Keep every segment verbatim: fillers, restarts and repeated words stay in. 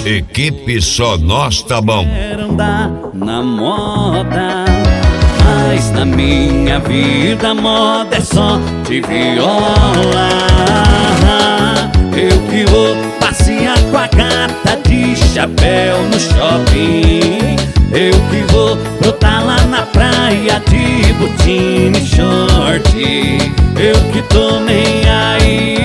Equipe Só Nós Tá Bom. Quero andar na moda, mas na minha vida a moda é só de viola. Eu que vou passear com a gata de chapéu no shopping, eu que vou brotar lá na praia de botina e short, eu que tô nem aí.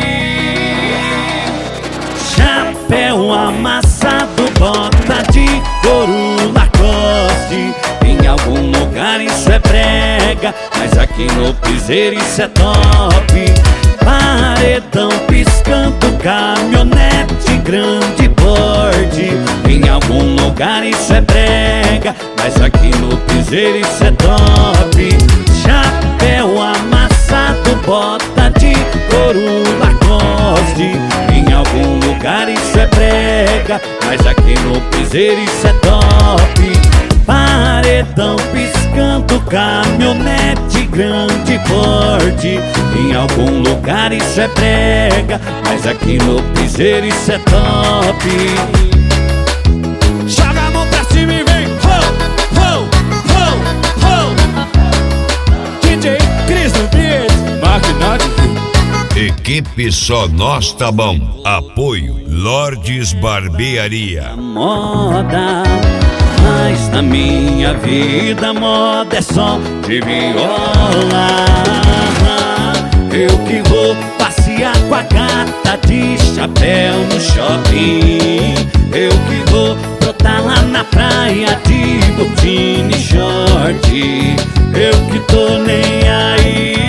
Chapéu amassado, bota de couro Lacoste, em algum lugar isso é brega, mas aqui no piseiro isso é top. Paredão piscando, caminhonete grande porte, em algum lugar isso é brega, mas aqui no piseiro isso é top. Chapéu amassado, bota de couro Lacoste, em algum lugar isso é brega, mas aqui no piseiro isso é top. Paredão piscando, caminhonete grande porte, em algum lugar isso é brega, mas aqui no piseiro isso é top. Joga a mão pra cima e vem! Ho, ho, ho, ho. D J Cris no beat, Maquinati. Equipe Só Nós Tá Bom. Apoio Lordes Barbearia. Moda, mas na minha vida a moda é só de viola. Eu que vou passear com a gata de chapéu no shopping, eu que vou brotar lá na praia de botina e short, eu que tô nem aí.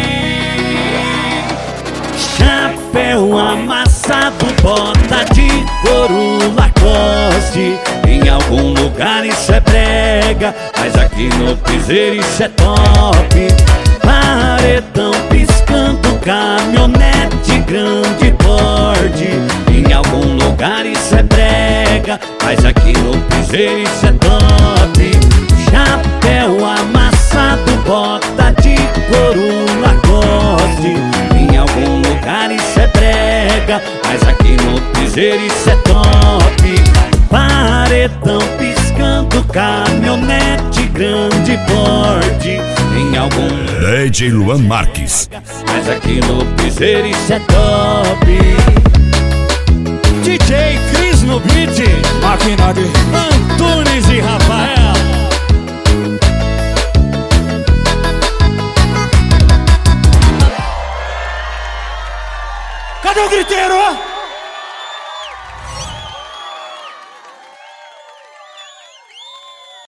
Chapéu amassado, bota de couro Lacoste, em algum lugar isso é brega, mas aqui no piseiro isso é top. Paredão piscando, caminhonete grande porte, em algum lugar isso é brega, mas aqui no piseiro isso é top. Chapéu amassado, bota de couro Lacoste, em algum lugar isso é brega, mas aqui no piseiro isso é top. Paredão piscando, caminhonete grande porte, em algum D J Luan Marques, mas aqui no piseiro isso é top. D J Cris no beat, Máquina de Antunes e Rafael. Cadê o griteiro?